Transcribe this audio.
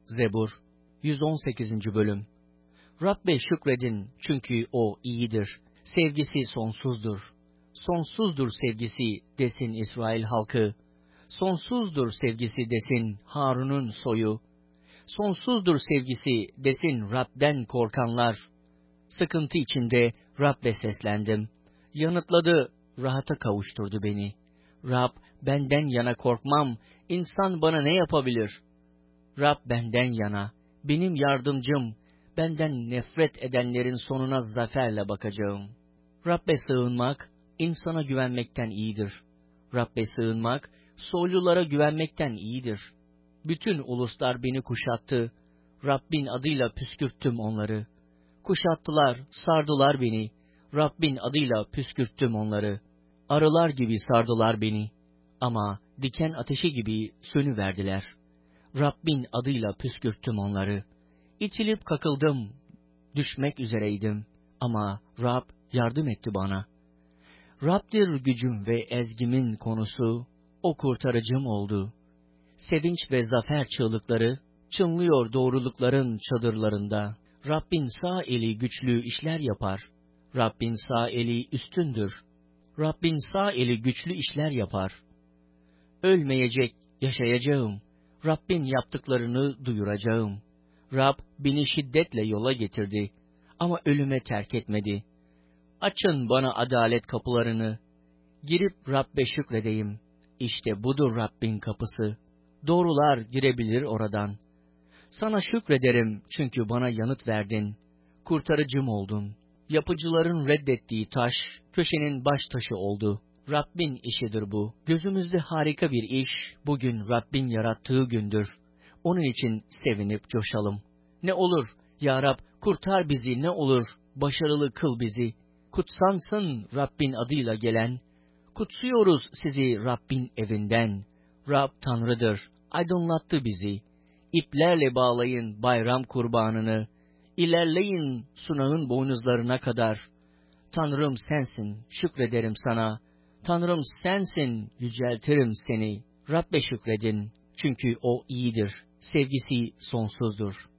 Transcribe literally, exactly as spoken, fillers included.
Zebur yüz on sekizinci. Bölüm. Rabbe şükredin çünkü O iyidir. Sevgisi sonsuzdur. Sonsuzdur sevgisi desin İsrail halkı. Sonsuzdur sevgisi desin Harun'un soyu. Sonsuzdur sevgisi desin Rab'den korkanlar. Sıkıntı içinde Rab'be seslendim. Yanıtladı, rahata kavuşturdu beni. Rab, benden yana korkmam, insan bana ne yapabilir? Rab benden yana, benim yardımcım, benden nefret edenlerin sonuna zaferle bakacağım. Rabbe sığınmak, insana güvenmekten iyidir. Rabbe sığınmak, soylulara güvenmekten iyidir. Bütün uluslar beni kuşattı, Rabbin adıyla püskürttüm onları. Kuşattılar, sardılar beni, Rabbin adıyla püskürttüm onları. Arılar gibi sardılar beni, ama diken ateşi gibi sönüverdiler. Rabbin adıyla püskürttüm onları. İtilip kakıldım, düşmek üzereydim, ama Rab yardım etti bana. Rab'dir gücüm ve ezgimin konusu, O kurtarıcım oldu. Sevinç ve zafer çığlıkları, çınlıyor doğrulukların çadırlarında. Rabbin sağ eli güçlü işler yapar. Rabbin sağ eli üstündür. Rabbin sağ eli güçlü işler yapar. Ölmeyecek, yaşayacağım. Rabbin yaptıklarını duyuracağım. Rab beni şiddetle yola getirdi, ama ölüme terk etmedi. Açın bana adalet kapılarını. Girip Rabbe şükredeyim. İşte budur Rabbin kapısı. Doğrular girebilir oradan. Sana şükrederim çünkü bana yanıt verdin. Kurtarıcım oldun. Yapıcıların reddettiği taş, köşenin baş taşı oldu. Rabbin işidir bu. Gözümüzde harika bir iş, bugün Rabbin yarattığı gündür. Onun için sevinip coşalım. Ne olur, ya Rab, kurtar bizi, ne olur, başarılı kıl bizi. Kutsansın Rabbin adıyla gelen. Kutsuyoruz sizi Rabbin evinden. Rab Tanrı'dır, aydınlattı bizi. İplerle bağlayın bayram kurbanını. İlerleyin sunağın boynuzlarına kadar. Tanrım sensin, şükrederim sana. Tanrım sensin, yüceltirim seni. Rabbe şükredin, çünkü O iyidir. Sevgisi sonsuzdur.